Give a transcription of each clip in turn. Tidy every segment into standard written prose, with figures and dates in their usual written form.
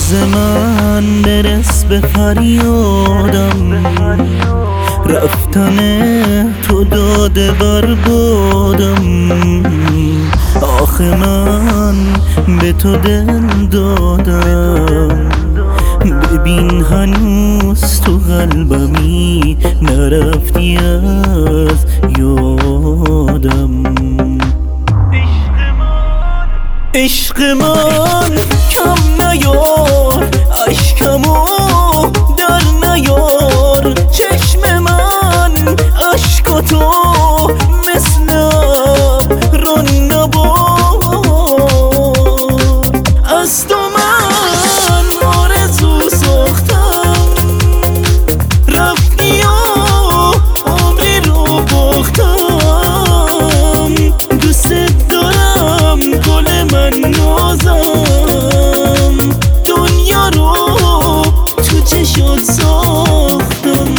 ناز من برس به فریادم، رفتن تو داده بربادم. آخه من به تو دل دادم، ببین هنوز تو قلبمی نرفتی از یادم. عشق من کم نیار، اشکمو در نیار. چشم من اشک و تو مثل ابران نبار. از تو من آرزو ساختم، رفتی و عمری رو باختم. دوست دارم گل من نازم، دنیا رو تو چشات ساختم.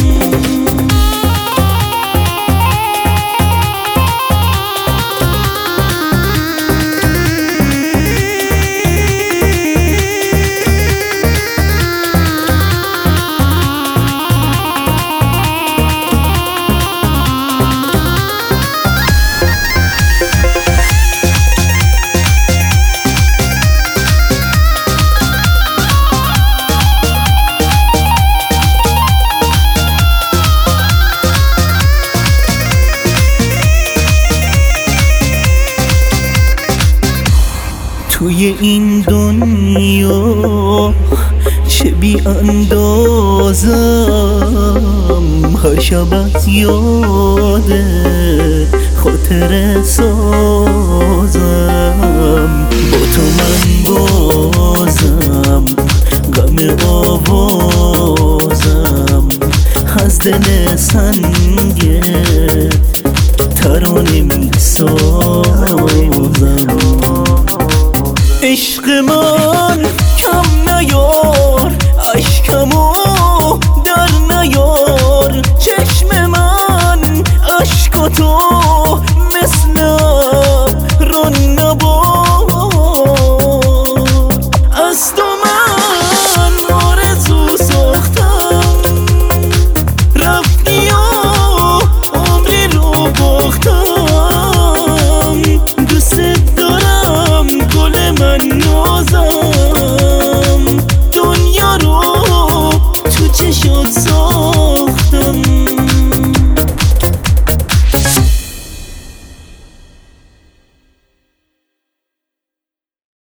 توی این دنیا چه بی اندازم، هر شب از یادت خاطره سازم. با تو من